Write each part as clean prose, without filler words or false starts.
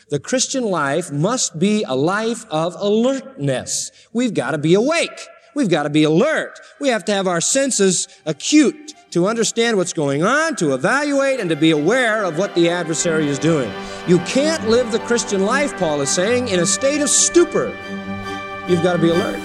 The Christian life must be a life of alertness. We've got to be awake. We've got to be alert. We have to have our senses acute to understand what's going on, to evaluate, and to be aware of what the adversary is doing. You can't live the Christian life, Paul is saying, in a state of stupor. You've got to be alert.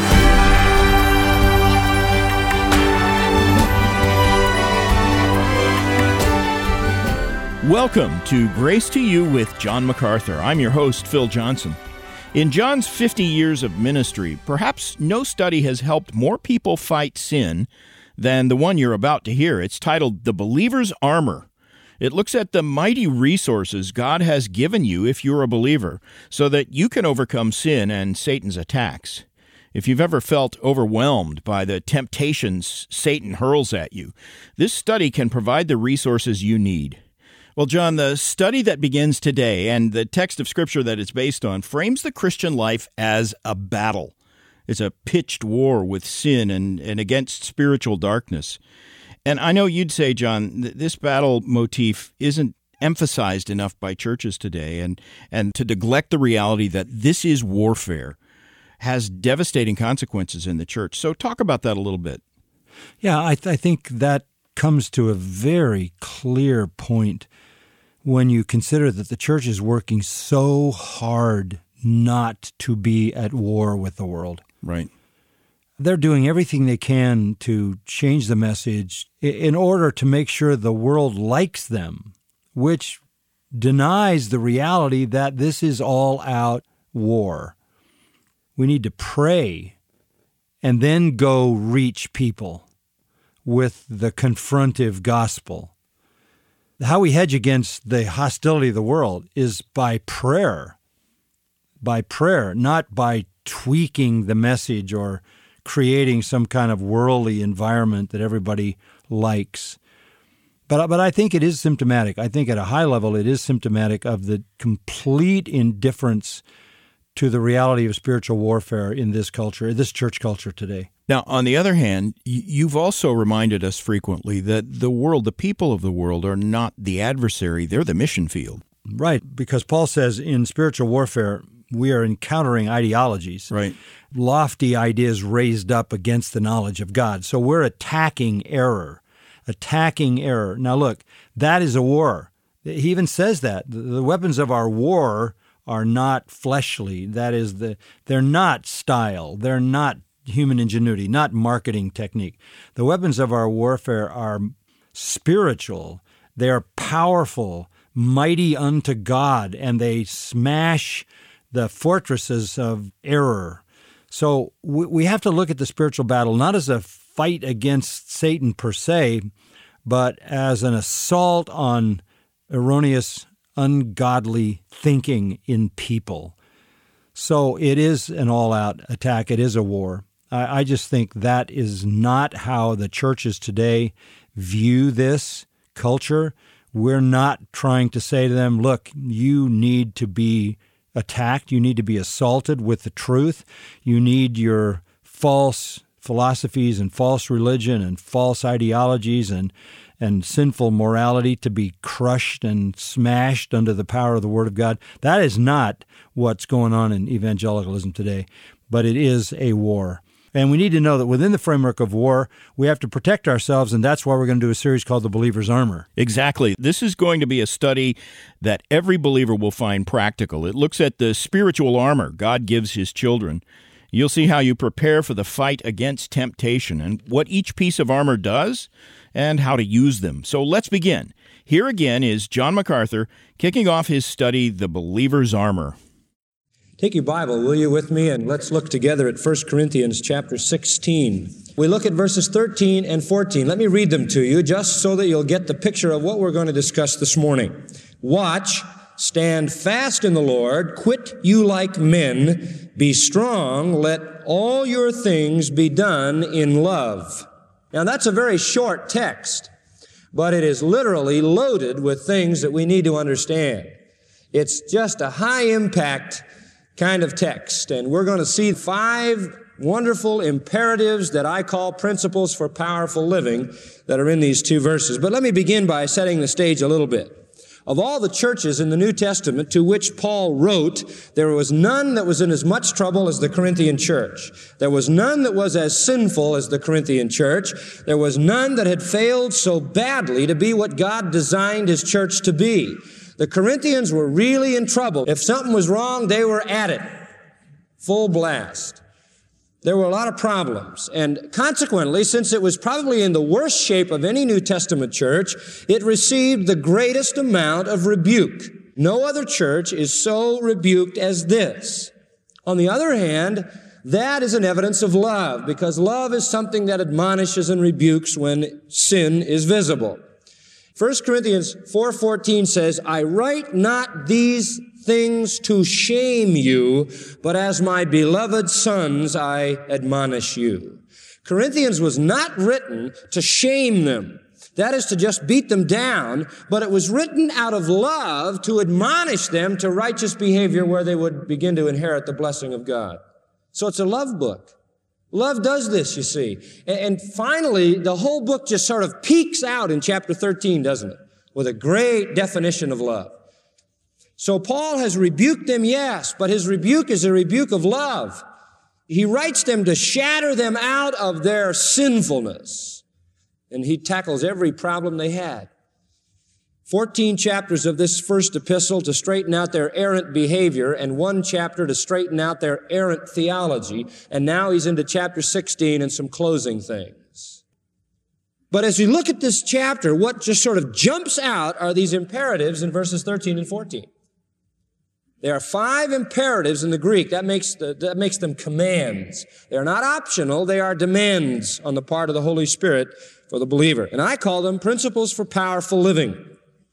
Welcome to Grace to You with John MacArthur. I'm your host, Phil Johnson. In John's 50 years of ministry, perhaps no study has helped more people fight sin than the one you're about to hear. It's titled The Believer's Armor. It looks at the mighty resources God has given you if you're a believer, so that you can overcome sin and Satan's attacks. If you've ever felt overwhelmed by the temptations Satan hurls at you, this study can provide the resources you need. Well, John, the study that begins today and the text of Scripture that it's based on frames the Christian life as a battle. It's a pitched war with sin and against spiritual darkness. And I know you'd say, John, this battle motif isn't emphasized enough by churches today, and to neglect the reality that this is warfare has devastating consequences in the church. So talk about that a little bit. Yeah, I think that comes to a very clear point when you consider that the church is working so hard not to be at war with the world. Right. They're doing everything they can to change the message in order to make sure the world likes them, which denies the reality that this is all-out war. We need to pray and then go reach people with the confrontive gospel. How we hedge against the hostility of the world is by prayer. By prayer, not by tweaking the message or creating some kind of worldly environment that everybody likes. But I think it is symptomatic. I think at a high level it is symptomatic of the complete indifference to the reality of spiritual warfare in this culture, this church culture today. Now, on the other hand, you've also reminded us frequently that the world, the people of the world, are not the adversary, they're the mission field. Right, because Paul says in spiritual warfare, we are encountering ideologies, right? Lofty ideas raised up against the knowledge of God. So we're attacking error. Now look, that is a war. He even says that. The weapons of our war are not fleshly. That is, they're not style. They're not human ingenuity, not marketing technique. The weapons of our warfare are spiritual. They are powerful, mighty unto God, and they smash the fortresses of error. So we have to look at the spiritual battle not as a fight against Satan per se, but as an assault on erroneous, ungodly thinking in people. So it is an all-out attack. It is a war. I just think that is not how the churches today view this culture. We're not trying to say to them, look, you need to be attacked. You need to be assaulted with the truth. You need your false philosophies and false religion and false ideologies and sinful morality to be crushed and smashed under the power of the Word of God. That is not what's going on in evangelicalism today, but it is a war. And we need to know that within the framework of war, we have to protect ourselves, and that's why we're going to do a series called The Believer's Armor. Exactly. This is going to be a study that every believer will find practical. It looks at the spiritual armor God gives His children. You'll see how you prepare for the fight against temptation and what each piece of armor does and how to use them. So let's begin. Here again is John MacArthur kicking off his study, The Believer's Armor. Take your Bible, will you, with me, and let's look together at 1 Corinthians chapter 16. We look at verses 13 and 14. Let me read them to you just so that you'll get the picture of what we're going to discuss this morning. Watch, stand fast in the Lord, quit you like men, be strong, let all your things be done in love. Now that's a very short text, but it is literally loaded with things that we need to understand. It's just a high-impact kind of text, and we're going to see 5 wonderful imperatives that I call principles for powerful living that are in these 2 verses. But let me begin by setting the stage a little bit. Of all the churches in the New Testament to which Paul wrote, there was none that was in as much trouble as the Corinthian church. There was none that was as sinful as the Corinthian church. There was none that had failed so badly to be what God designed His church to be. The Corinthians were really in trouble. If something was wrong, they were at it. Full blast. There were a lot of problems, and consequently, since it was probably in the worst shape of any New Testament church, it received the greatest amount of rebuke. No other church is so rebuked as this. On the other hand, that is an evidence of love, because love is something that admonishes and rebukes when sin is visible. 1 Corinthians 4:14 says, I write not these things to shame you, but as my beloved sons I admonish you. Corinthians was not written to shame them. That is to just beat them down, but it was written out of love to admonish them to righteous behavior where they would begin to inherit the blessing of God. So it's a love book. Love does this, you see. And finally, the whole book just sort of peaks out in chapter 13, doesn't it? With a great definition of love. So Paul has rebuked them, yes, but his rebuke is a rebuke of love. He writes them to shatter them out of their sinfulness. And he tackles every problem they had. 14 chapters of this first epistle to straighten out their errant behavior, and 1 chapter to straighten out their errant theology. And now he's into chapter 16 and some closing things. But as you look at this chapter, what just sort of jumps out are these imperatives in verses 13 and 14. There are 5 imperatives in the Greek. That makes them commands. They are not optional. They are demands on the part of the Holy Spirit for the believer. And I call them principles for powerful living.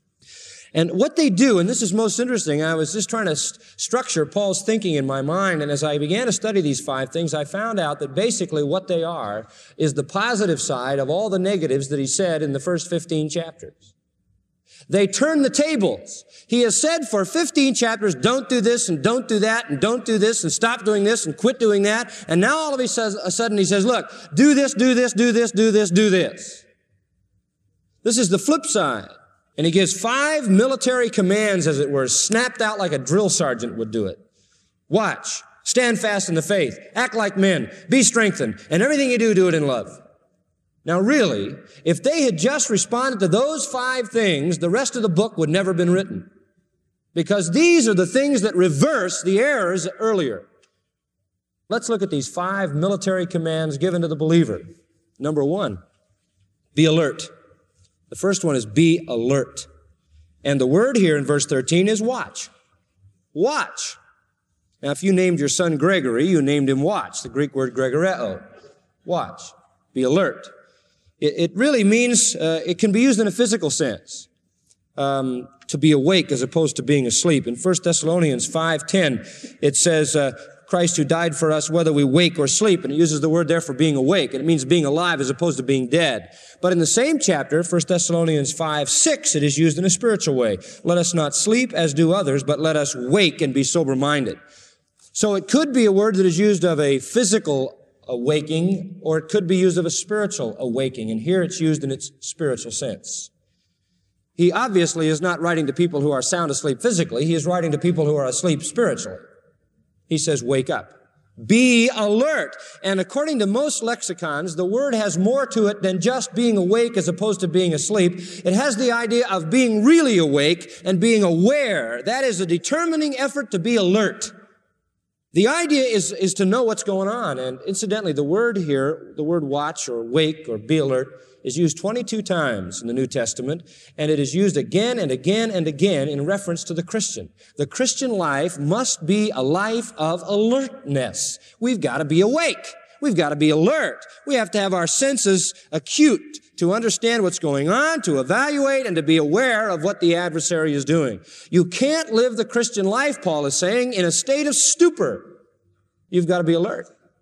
And what they do, and this is most interesting, I was just trying to structure Paul's thinking in my mind, and as I began to study these 5 things, I found out that basically what they are is the positive side of all the negatives that he said in the first 15 chapters. They turn the tables. He has said for 15 chapters, don't do this and don't do that and don't do this and stop doing this and quit doing that. And now all of a sudden he says, look, do this, do this, do this, do this, do this. This is the flip side. And he gives 5 military commands, as it were, snapped out like a drill sergeant would do it. Watch, stand fast in the faith, act like men, be strengthened, and everything you do, do it in love. Now really, if they had just responded to those 5 things, the rest of the book would never have been written. Because these are the things that reverse the errors earlier. Let's look at these 5 military commands given to the believer. Number 1, be alert. The first one is be alert. And the word here in verse 13 is watch. Watch. Now, if you named your son Gregory, you named him watch, the Greek word gregoreo. Watch. Be alert. It really means, it can be used in a physical sense, to be awake as opposed to being asleep. In 1 Thessalonians 5:10, it says, Christ who died for us, whether we wake or sleep, and it uses the word there for being awake, and it means being alive as opposed to being dead. But in the same chapter, 1 Thessalonians 5:6, it is used in a spiritual way. Let us not sleep as do others, but let us wake and be sober-minded. So it could be a word that is used of a physical awaking, or it could be used of a spiritual awaking, and here it's used in its spiritual sense. He obviously is not writing to people who are sound asleep physically. He is writing to people who are asleep spiritually. He says, wake up. Be alert. And according to most lexicons, the word has more to it than just being awake as opposed to being asleep. It has the idea of being really awake and being aware. That is a determining effort to be alert. The idea is to know what's going on. And incidentally, the word here, the word watch or wake or be alert, is used 22 times in the New Testament, and it is used again and again and again in reference to the Christian. The Christian life must be a life of alertness. We've got to be awake. We've got to be alert. We have to have our senses acute to understand what's going on, to evaluate, and to be aware of what the adversary is doing. You can't live the Christian life, Paul is saying, in a state of stupor. You've got to be alert.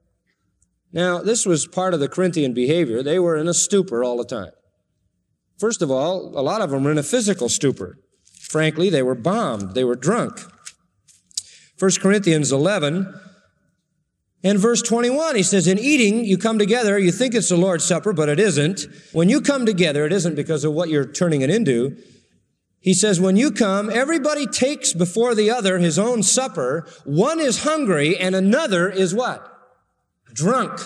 Now, this was part of the Corinthian behavior. They were in a stupor all the time. First of all, a lot of them were in a physical stupor. Frankly, they were bombed. They were drunk. 1 Corinthians 11 and verse 21, he says, in eating, you come together, you think it's the Lord's Supper, but it isn't. When you come together, it isn't because of what you're turning it into. He says, when you come, everybody takes before the other his own supper. One is hungry and another is what? Drunk.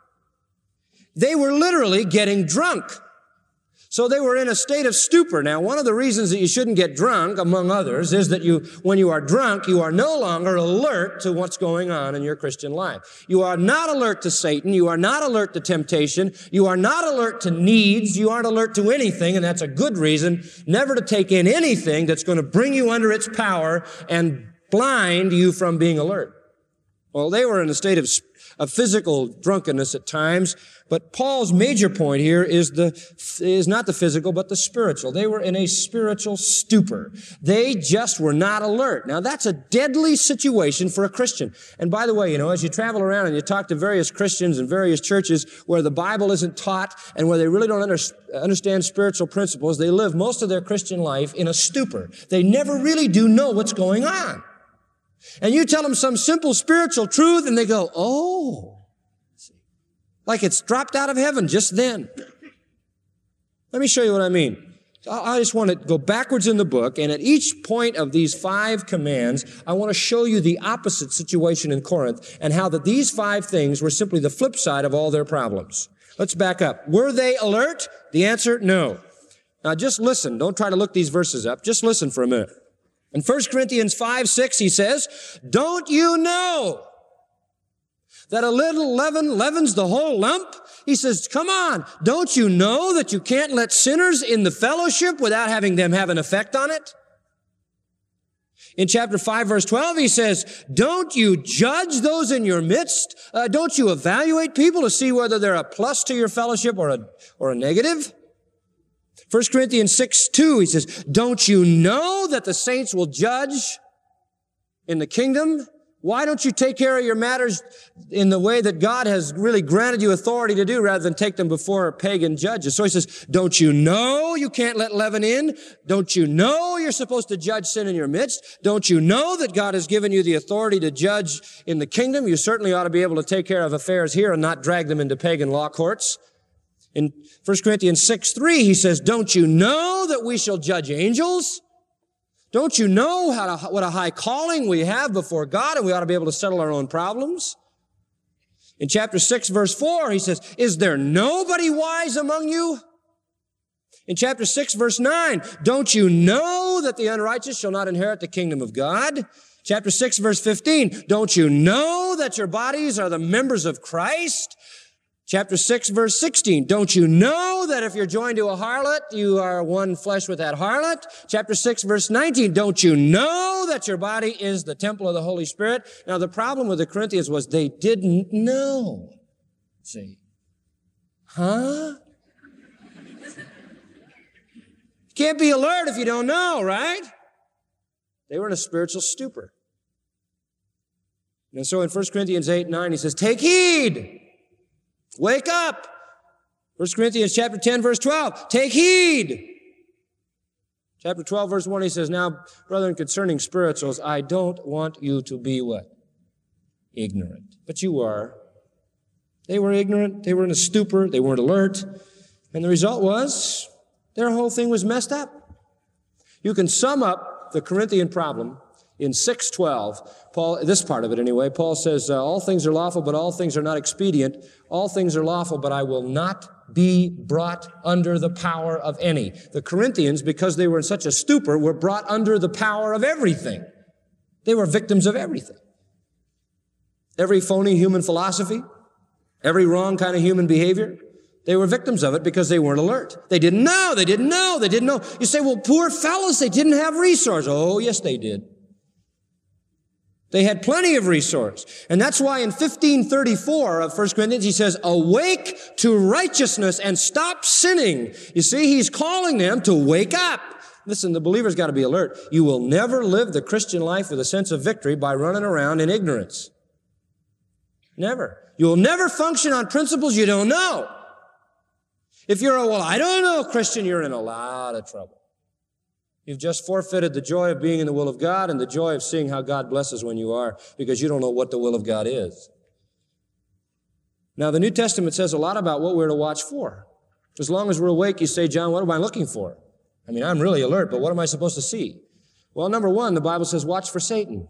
They were literally getting drunk. So they were in a state of stupor. Now, one of the reasons that you shouldn't get drunk, among others, is that when you are drunk, you are no longer alert to what's going on in your Christian life. You are not alert to Satan. You are not alert to temptation. You are not alert to needs. You aren't alert to anything, and that's a good reason never to take in anything that's going to bring you under its power and blind you from being alert. Well, they were in a state of physical drunkenness at times, but Paul's major point here is not the physical, but the spiritual. They were in a spiritual stupor. They just were not alert. Now, that's a deadly situation for a Christian. And by the way, as you travel around and you talk to various Christians in various churches where the Bible isn't taught and where they really don't understand spiritual principles, they live most of their Christian life in a stupor. They never really do know what's going on. And you tell them some simple spiritual truth and they go, oh, like it's dropped out of heaven just then. Let me show you what I mean. I just want to go backwards in the book, and at each point of these 5 commands, I want to show you the opposite situation in Corinth and how that these 5 things were simply the flip side of all their problems. Let's back up. Were they alert? The answer, no. Now just listen. Don't try to look these verses up. Just listen for a minute. In 1 Corinthians 5:6, he says, don't you know that a little leaven leavens the whole lump? He says, come on, don't you know that you can't let sinners in the fellowship without having them have an effect on it? In chapter 5, verse 12, he says, don't you judge those in your midst? Don't you evaluate people to see whether they're a plus to your fellowship or a negative? 1 Corinthians 6:2, he says, don't you know that the saints will judge in the kingdom? Why don't you take care of your matters in the way that God has really granted you authority to do rather than take them before pagan judges? So he says, don't you know you can't let leaven in? Don't you know you're supposed to judge sin in your midst? Don't you know that God has given you the authority to judge in the kingdom? You certainly ought to be able to take care of affairs here and not drag them into pagan law courts. In 1 Corinthians 6:3, he says, don't you know that we shall judge angels? Don't you know what a high calling we have before God, and we ought to be able to settle our own problems? In chapter 6, verse 4, he says, is there nobody wise among you? In chapter 6, verse 9, don't you know that the unrighteous shall not inherit the kingdom of God? Chapter 6, verse 15, don't you know that your bodies are the members of Christ? Chapter 6, verse 16, don't you know that if you're joined to a harlot, you are one flesh with that harlot? Chapter 6, verse 19, don't you know that your body is the temple of the Holy Spirit? Now, the problem with the Corinthians was they didn't know. See? Huh? You can't be alert if you don't know, right? They were in a spiritual stupor. And so in 1 Corinthians 8:9, he says, take heed. Wake up. 1 Corinthians chapter 10, verse 12. Take heed. Chapter 12, verse 1, he says, now, brethren, concerning spirituals, I don't want you to be what? Ignorant. But you are. They were ignorant. They were in a stupor. They weren't alert. And the result was their whole thing was messed up. You can sum up the Corinthian problem in 6:12, Paul, this part of it anyway, Paul says, all things are lawful, but all things are not expedient. All things are lawful, but I will not be brought under the power of any. The Corinthians, because they were in such a stupor, were brought under the power of everything. They were victims of everything. Every phony human philosophy, every wrong kind of human behavior, they were victims of it because they weren't alert. They didn't know. You say, well, poor fellows, they didn't have resources. Oh, yes, they did. They had plenty of resource. And that's why in 1534 of 1 Corinthians, he says, awake to righteousness and stop sinning. You see, he's calling them to wake up. Listen, the believer's got to be alert. You will never live the Christian life with a sense of victory by running around in ignorance. Never. You will never function on principles you don't know. If you're I don't know Christian, you're in a lot of trouble. You've just forfeited the joy of being in the will of God and the joy of seeing how God blesses when you are, because you don't know what the will of God is. Now, the New Testament says a lot about what we're to watch for. As long as we're awake, you say, John, what am I looking for? I mean, I'm really alert, but what am I supposed to see? Well, number one, the Bible says, watch for Satan.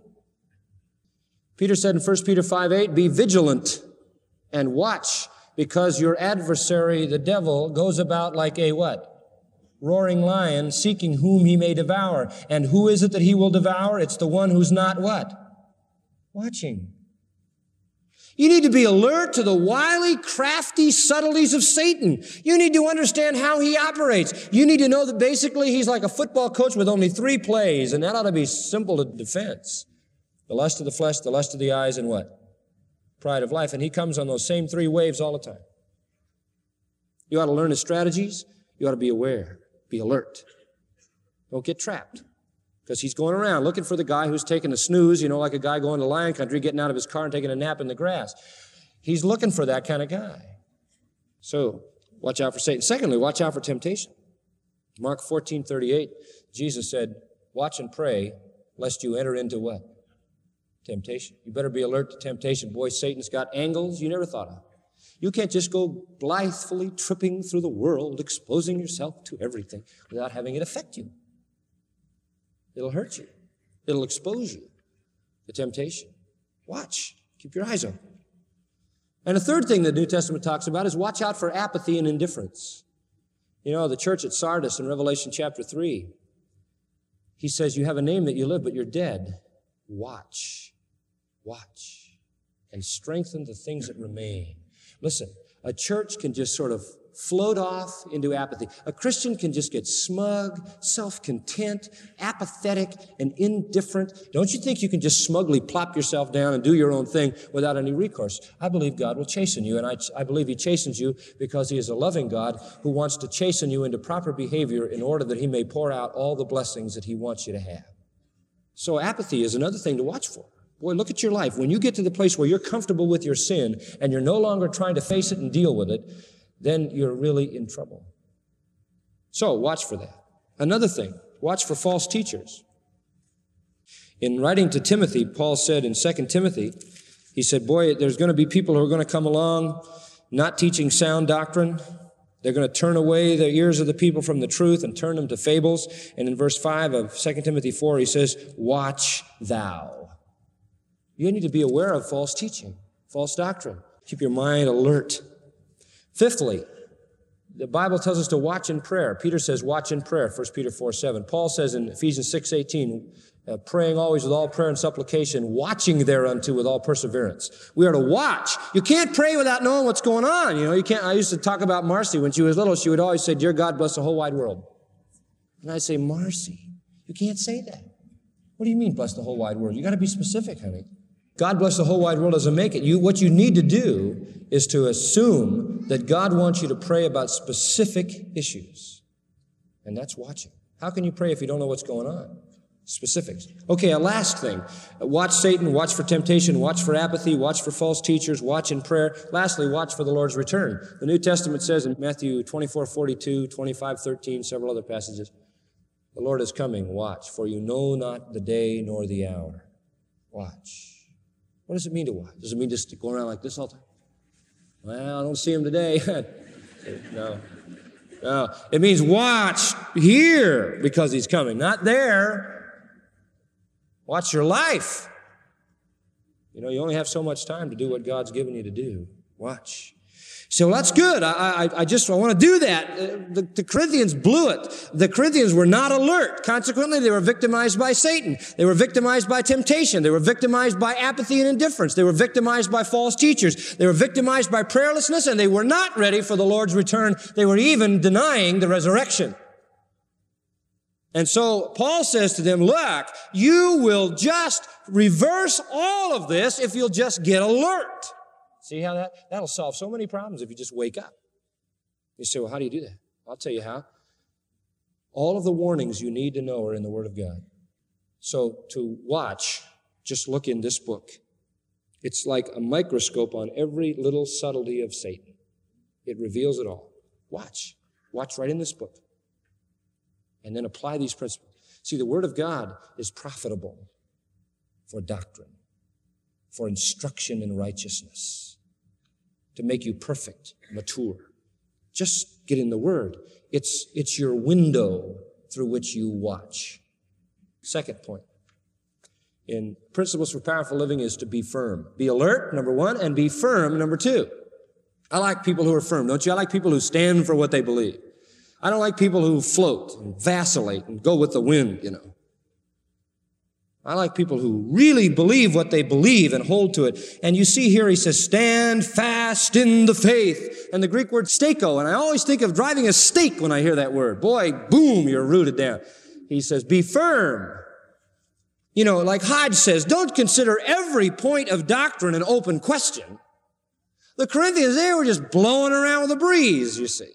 Peter said in 1 Peter 5:8, be vigilant and watch, because your adversary, the devil, goes about like a what? Roaring lion, seeking whom he may devour. And who is it that he will devour? It's the one who's not what? Watching. You need to be alert to the wily, crafty subtleties of Satan. You need to understand how he operates. You need to know that basically he's like a football coach with only 3 plays, and that ought to be simple to defense. The lust of the flesh, the lust of the eyes, and what? Pride of life. And he comes on those same 3 waves all the time. You ought to learn his strategies. You ought to be aware. Be alert. Don't get trapped. Because he's going around looking for the guy who's taking a snooze, like a guy going to lion country, getting out of his car and taking a nap in the grass. He's looking for that kind of guy. So, watch out for Satan. Secondly, watch out for temptation. Mark 14:38, Jesus said, watch and pray, lest you enter into what? Temptation. You better be alert to temptation. Boy, Satan's got angles you never thought of. You can't just go blithely tripping through the world, exposing yourself to everything without having it affect you. It'll hurt you. It'll expose you to temptation. Watch. Keep your eyes open. And the third thing the New Testament talks about is watch out for apathy and indifference. The church at Sardis in Revelation chapter 3, he says, you have a name that you live, but you're dead. Watch. Watch. And strengthen the things that remain. Listen, a church can just sort of float off into apathy. A Christian can just get smug, self-content, apathetic, and indifferent. Don't you think you can just smugly plop yourself down and do your own thing without any recourse? I believe God will chasten you, and I believe he chastens you because he is a loving God who wants to chasten you into proper behavior in order that he may pour out all the blessings that he wants you to have. So apathy is another thing to watch for. Boy, look at your life. When you get to the place where you're comfortable with your sin and you're no longer trying to face it and deal with it, then you're really in trouble. So watch for that. Another thing, watch for false teachers. In writing to Timothy, Paul said in 2 Timothy, he said, boy, there's going to be people who are going to come along not teaching sound doctrine. They're going to turn away the ears of the people from the truth and turn them to fables. And in verse 5 of 2 Timothy 4, he says, watch thou. You need to be aware of false teaching, false doctrine. Keep your mind alert. Fifthly, the Bible tells us to watch in prayer. Peter says watch in prayer, 1 Peter 4:7. Paul says in Ephesians 6:18, praying always with all prayer and supplication, watching thereunto with all perseverance. We are to watch. You can't pray without knowing what's going on. You can't. I used to talk about Marcy. When she was little, she would always say, dear God, bless the whole wide world. And I'd say, Marcy, you can't say that. What do you mean, bless the whole wide world? You got to be specific, honey. God bless the whole wide world doesn't make it. What you need to do is to assume that God wants you to pray about specific issues. And that's watching. How can you pray if you don't know what's going on? Specifics. Okay, a last thing. Watch Satan, watch for temptation, watch for apathy, watch for false teachers, watch in prayer. Lastly, watch for the Lord's return. The New Testament says in Matthew 24:42, 25:13, several other passages, the Lord is coming, watch, for you know not the day nor the hour. Watch. What does it mean to watch? Does it mean just to go around like this all the time? Well, I don't see him today. No. It means watch here because he's coming, not there. Watch your life. You only have so much time to do what God's given you to do. Watch. So that's good. I want to do that. The Corinthians blew it. The Corinthians were not alert. Consequently, they were victimized by Satan. They were victimized by temptation. They were victimized by apathy and indifference. They were victimized by false teachers. They were victimized by prayerlessness, and they were not ready for the Lord's return. They were even denying the resurrection. And so Paul says to them, look, you will just reverse all of this if you'll just get alert. See how that'll solve so many problems if you just wake up. You say, well, how do you do that? I'll tell you how. All of the warnings you need to know are in the Word of God. So to watch, just look in this book. It's like a microscope on every little subtlety of Satan. It reveals it all. Watch. Watch right in this book. And then apply these principles. See, the Word of God is profitable for doctrine, for instruction in righteousness, to make you perfect, mature. Just get in the Word. It's your window through which you watch. Second point in Principles for Powerful Living is to be firm. Be alert, number one, and be firm, number two. I like people who are firm, don't you? I like people who stand for what they believe. I don't like people who float and vacillate and go with the wind, you know. I like people who really believe what they believe and hold to it. And you see here he says, stand fast in the faith. And the Greek word stako, and I always think of driving a stake when I hear that word. Boy, boom, you're rooted down. He says, be firm. You know, like Hodge says, don't consider every point of doctrine an open question. The Corinthians, they were just blowing around with a breeze, you see.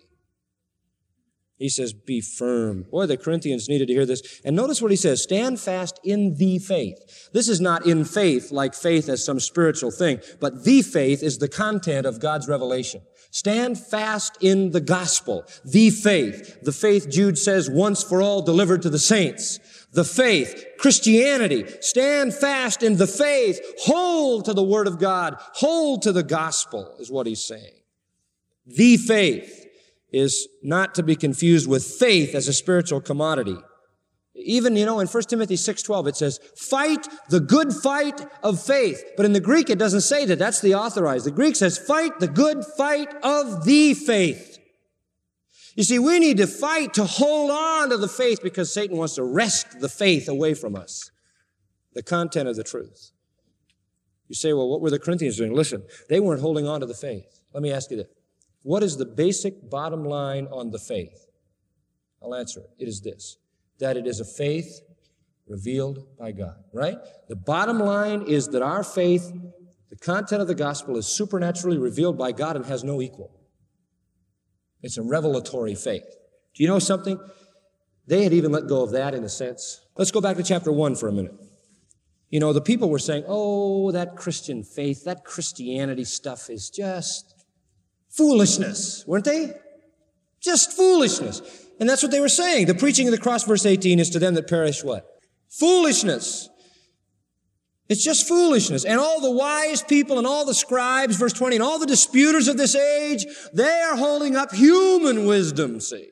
He says, be firm. Boy, the Corinthians needed to hear this. And notice what he says, stand fast in the faith. This is not in faith like faith as some spiritual thing, but the faith is the content of God's revelation. Stand fast in the gospel, the faith Jude says once for all delivered to the saints. The faith, Christianity, stand fast in the faith, hold to the word of God, hold to the gospel is what he's saying. The faith is not to be confused with faith as a spiritual commodity. Even, in 1 Timothy 6:12, it says, fight the good fight of faith. But in the Greek, it doesn't say that. That's the authorized. The Greek says, fight the good fight of the faith. You see, we need to fight to hold on to the faith because Satan wants to wrest the faith away from us, the content of the truth. You say, well, what were the Corinthians doing? Listen, they weren't holding on to the faith. Let me ask you this. What is the basic bottom line on the faith? I'll answer it. It is this, that it is a faith revealed by God, right? The bottom line is that our faith, the content of the gospel, is supernaturally revealed by God and has no equal. It's a revelatory faith. Do you know something? They had even let go of that in a sense. Let's go back to chapter 1 for a minute. The people were saying, oh, that Christian faith, that Christianity stuff is just foolishness, weren't they? Just foolishness. And that's what they were saying. The preaching of the cross, verse 18, is to them that perish what? Foolishness. It's just foolishness. And all the wise people and all the scribes, verse 20, and all the disputers of this age, they are holding up human wisdom, see.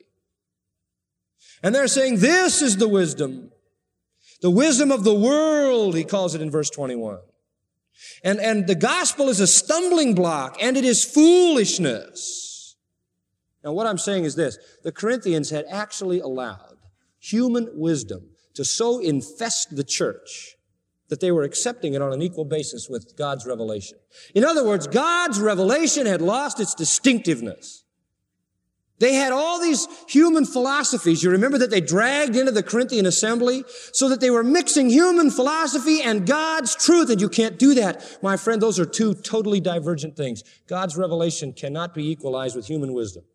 And they're saying this is the wisdom of the world, he calls it in verse 21. And the gospel is a stumbling block, and it is foolishness. Now, what I'm saying is this. The Corinthians had actually allowed human wisdom to so infest the church that they were accepting it on an equal basis with God's revelation. In other words, God's revelation had lost its distinctiveness. They had all these human philosophies. You remember that they dragged into the Corinthian assembly so that they were mixing human philosophy and God's truth. And you can't do that. My friend, those are two totally divergent things. God's revelation cannot be equalized with human wisdom.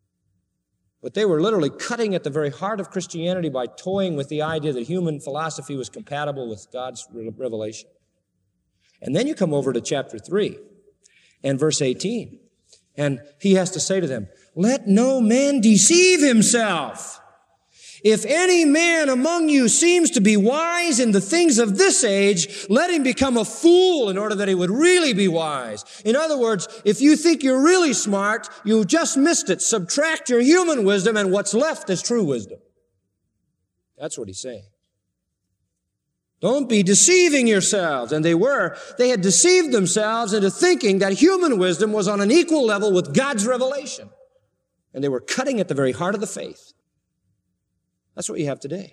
But they were literally cutting at the very heart of Christianity by toying with the idea that human philosophy was compatible with God's revelation. And then you come over to chapter 3 and verse 18. And he has to say to them, let no man deceive himself. If any man among you seems to be wise in the things of this age, let him become a fool in order that he would really be wise. In other words, if you think you're really smart, you just missed it. Subtract your human wisdom and what's left is true wisdom. That's what he's saying. Don't be deceiving yourselves. And they had deceived themselves into thinking that human wisdom was on an equal level with God's revelation. And they were cutting at the very heart of the faith. That's what you have today.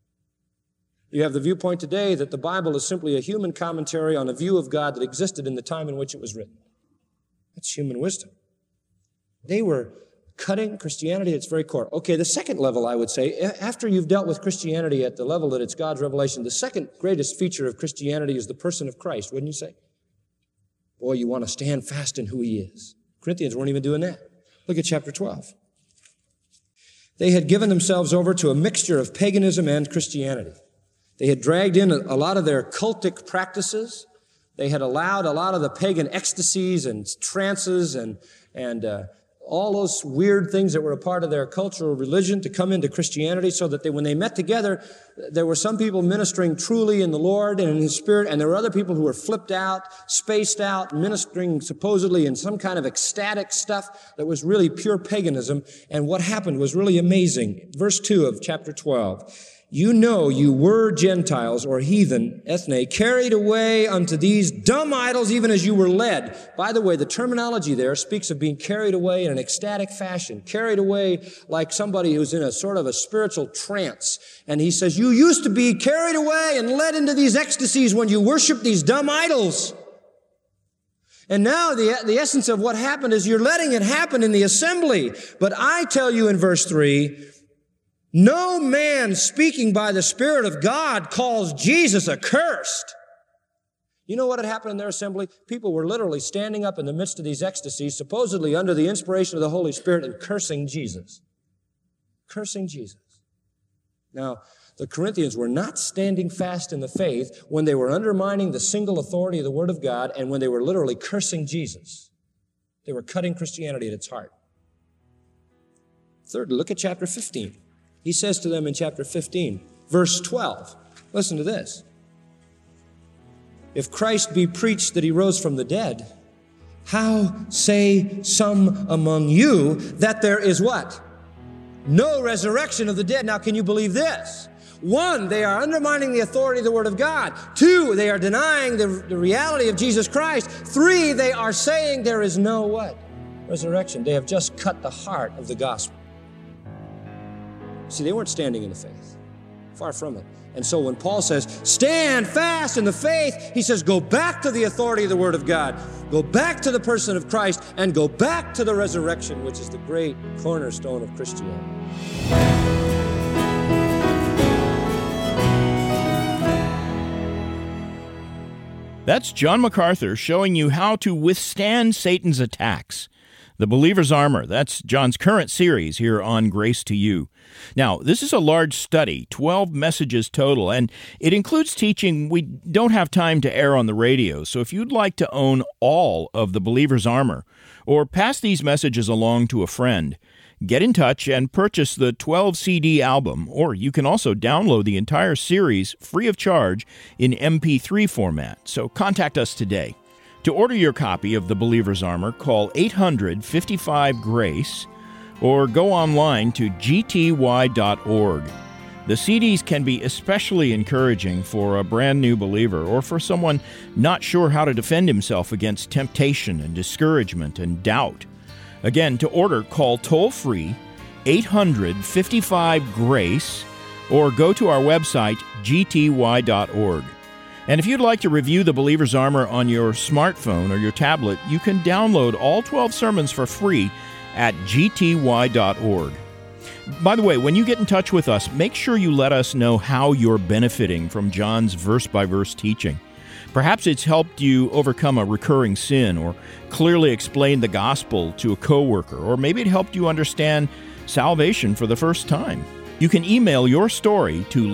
You have the viewpoint today that the Bible is simply a human commentary on a view of God that existed in the time in which it was written. That's human wisdom. They were cutting Christianity at its very core. Okay, the second level, I would say, after you've dealt with Christianity at the level that it's God's revelation, the second greatest feature of Christianity is the person of Christ, wouldn't you say? Boy, you want to stand fast in who he is. Corinthians weren't even doing that. Look at chapter 12. They had given themselves over to a mixture of paganism and Christianity. They had dragged in a lot of their cultic practices. They had allowed a lot of the pagan ecstasies and trances and all those weird things that were a part of their cultural religion to come into Christianity, so that when they met together, there were some people ministering truly in the Lord and in His Spirit, and there were other people who were flipped out, spaced out, ministering supposedly in some kind of ecstatic stuff that was really pure paganism. And what happened was really amazing. Verse 2 of chapter 12. You know you were Gentiles or heathen, ethne, carried away unto these dumb idols even as you were led. By the way, the terminology there speaks of being carried away in an ecstatic fashion, carried away like somebody who's in a sort of a spiritual trance. And he says, you used to be carried away and led into these ecstasies when you worshiped these dumb idols. And now the essence of what happened is you're letting it happen in the assembly. But I tell you in verse 3, no man speaking by the Spirit of God calls Jesus accursed. You know what had happened in their assembly? People were literally standing up in the midst of these ecstasies, supposedly under the inspiration of the Holy Spirit, and cursing Jesus. Cursing Jesus. Now, the Corinthians were not standing fast in the faith when they were undermining the single authority of the Word of God and when they were literally cursing Jesus. They were cutting Christianity at its heart. Third, look at chapter 15. He says to them in chapter 15, verse 12, listen to this. If Christ be preached that He rose from the dead, how say some among you that there is what? No resurrection of the dead. Now, can you believe this? 1, they are undermining the authority of the Word of God. 2, they are denying the reality of Jesus Christ. 3, they are saying there is no what? Resurrection. They have just cut the heart of the gospel. See, they weren't standing in the faith. Far from it. And so when Paul says, stand fast in the faith, he says, go back to the authority of the Word of God. Go back to the person of Christ and go back to the resurrection, which is the great cornerstone of Christianity. That's John MacArthur showing you how to withstand Satan's attacks. The Believer's Armor, that's John's current series here on Grace to You. Now, this is a large study, 12 messages total, and it includes teaching we don't have time to air on the radio. So if you'd like to own all of the Believer's Armor or pass these messages along to a friend, get in touch and purchase the 12-CD album, or you can also download the entire series free of charge in MP3 format. So contact us today. To order your copy of The Believer's Armor, call 800-55-GRACE or go online to gty.org. The CDs can be especially encouraging for a brand new believer or for someone not sure how to defend himself against temptation and discouragement and doubt. Again, to order, call toll-free 800-55-GRACE or go to our website, gty.org. And if you'd like to review The Believer's Armor on your smartphone or your tablet, you can download all 12 sermons for free at gty.org. By the way, when you get in touch with us, make sure you let us know how you're benefiting from John's verse-by-verse teaching. Perhaps it's helped you overcome a recurring sin or clearly explain the gospel to a coworker, or maybe it helped you understand salvation for the first time. You can email your story to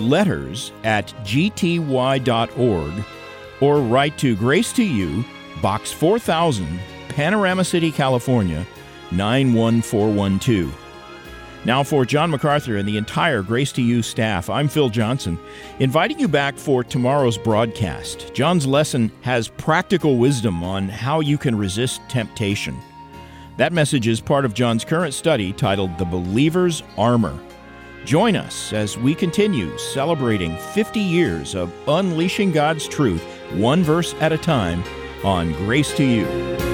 letters@gty.org or write to Grace to You, Box 4000, Panorama City, California, 91412. Now for John MacArthur and the entire Grace to You staff, I'm Phil Johnson, inviting you back for tomorrow's broadcast. John's lesson has practical wisdom on how you can resist temptation. That message is part of John's current study titled The Believer's Armor. Join us as we continue celebrating 50 years of unleashing God's truth, one verse at a time, on Grace to You.